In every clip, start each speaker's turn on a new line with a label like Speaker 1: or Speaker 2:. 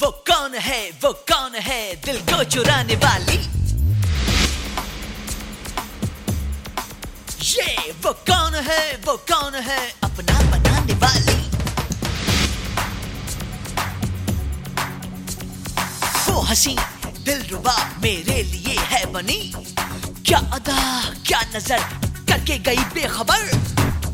Speaker 1: वो कौन है दिल को चुराने वाली? ये वो कौन है अपना बनाने वाली? वो हंसी दिलरुबा मेरे लिए है बनी, क्या अदा क्या नजर करके गई बेखबर।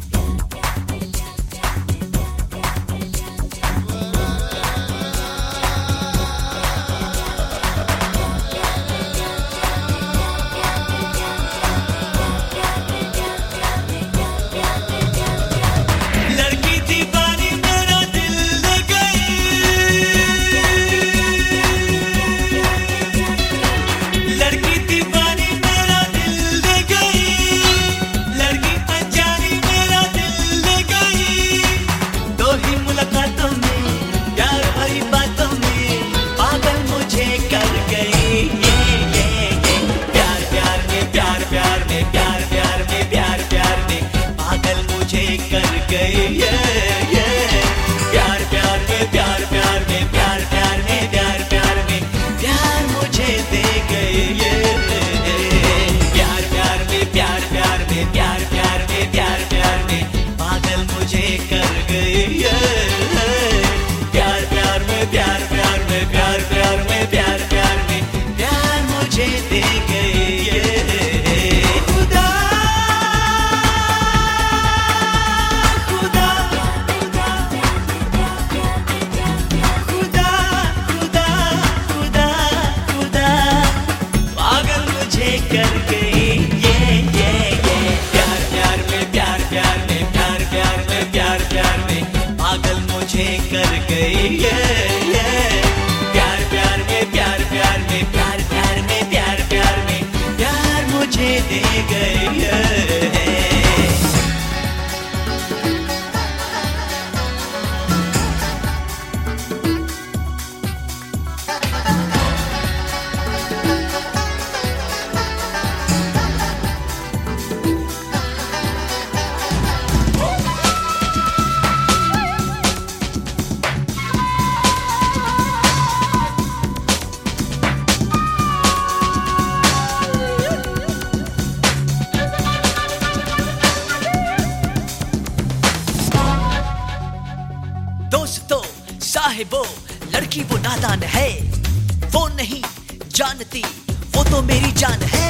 Speaker 1: दोस्तों साहिबो लड़की वो नादान है, वो नहीं जानती वो तो मेरी जान है।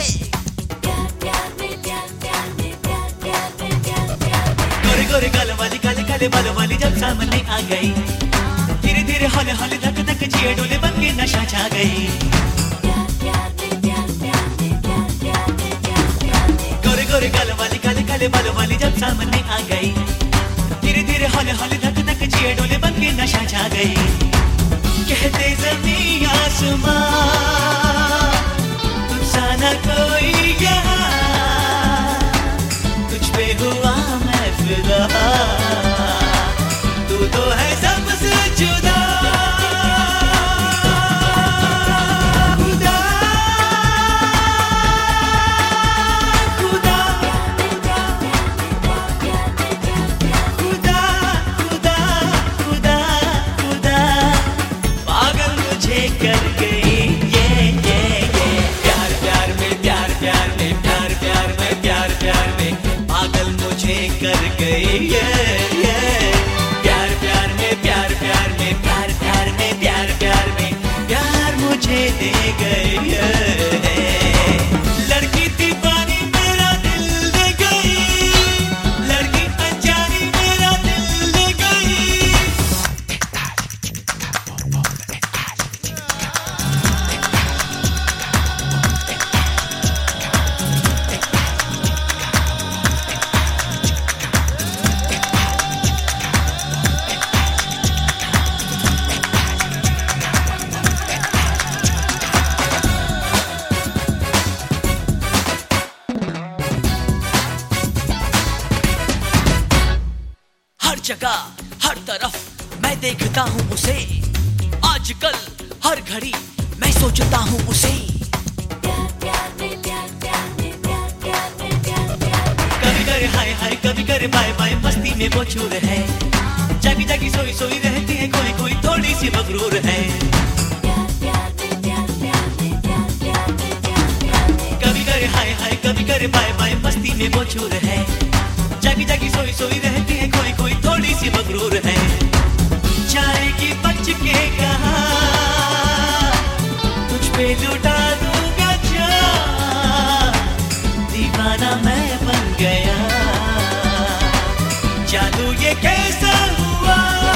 Speaker 1: गोरे गोरे गाल वाली काले काले बालों वाली जब सामने आ गई, धीरे धीरे हौले हौले धक धक जिए डोले बन के नशा छा गई। गोरे गोरे गाल वाली काले काले बालों वाली जब सामने आ गई, धीरे धीरे हौले हौले धक धक जिए डोले बन के नशा छा गई। कहते ज़मीं आसमां तुझसा न कोई यहाँ, तुझ पे हुआ मैं फिदा, तू तो है सबसे जुदा। हर जगह हर तरफ मैं देखता हूँ उसे, आजकल हर घड़ी मैं सोचता हूँ उसे। कभी करे हाय हाय कभी करे बाय बाय, मस्ती में वो चूर है, जागी जागी सोई सोई रहती है, कोई कोई थोड़ी सी मगरूर है। करे हाय हाय, कभी करे बाय बाय, मस्ती में वो चूर है। जागी जागी सोई सोई रहती है, कोई कोई थोड़ी सी मगरूर है। जाएगी बच के कहाँ, तुझ पे लुटा दूंगा जान, दीवाना मैं बन गया। जादू ये कैसा हुआ,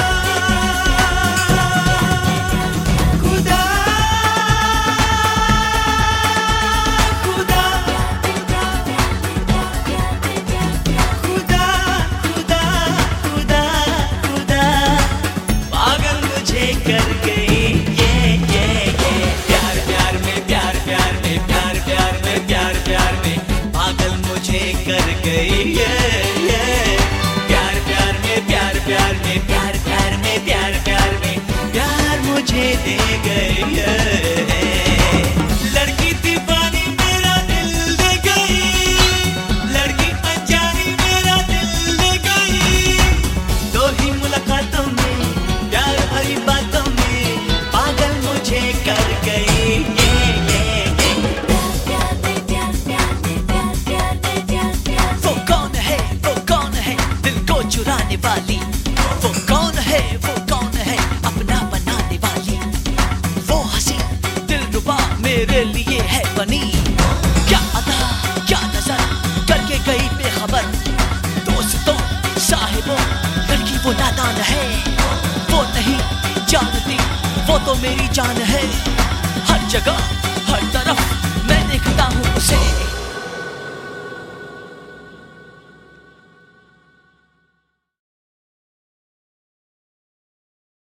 Speaker 1: कर गई ये प्यार प्यार में, प्यार प्यार में, प्यार प्यार में, प्यार प्यार में पागल मुझे कर गई ये प्यार प्यार में, प्यार प्यार में, प्यार प्यार में, प्यार प्यार में प्यार मुझे दे गई लड़की दीवानी मेरा दिल ले गई, लड़की अनजानी मेरा दिल ले गई। दो ही मुलाकातों में, प्यार भरी बातों में पागल मुझे कर गई ये वो कौन है, वो कौन है दिल को चुराने वाली, वो कौन है, वो कौन है अपना बनाने वाली। वो हंसी दिलरुबा मेरे लिए है बनी, क्या अदा क्या नजर करके गई बेखबर। दोस्तों साहिबों लड़की वो नादान है, वो नहीं जानती वो तो मेरी जान है। हर जगह